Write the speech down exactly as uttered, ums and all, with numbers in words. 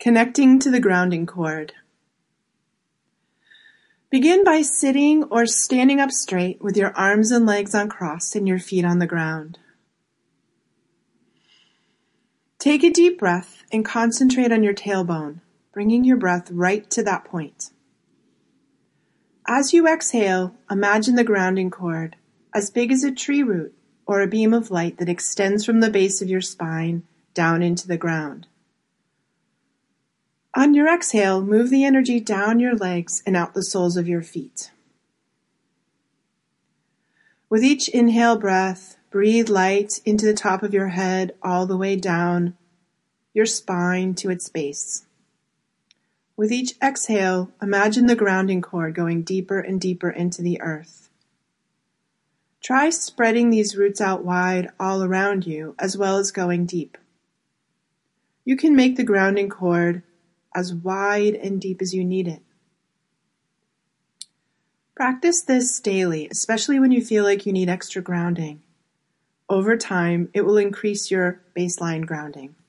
Connecting to the grounding cord. Begin by sitting or standing up straight with your arms and legs uncrossed and your feet on the ground. Take a deep breath and concentrate on your tailbone, bringing your breath right to that point. As you exhale, imagine the grounding cord, as big as a tree root or a beam of light that extends from the base of your spine down into the ground. On your exhale, move the energy down your legs and out the soles of your feet. With each inhale breath, breathe light into the top of your head all the way down your spine to its base. With each exhale, imagine the grounding cord going deeper and deeper into the earth. Try spreading these roots out wide all around you, as well as going deep. You can make the grounding cord as wide and deep as you need it. Practice this daily, especially when you feel like you need extra grounding. Over time, it will increase your baseline grounding.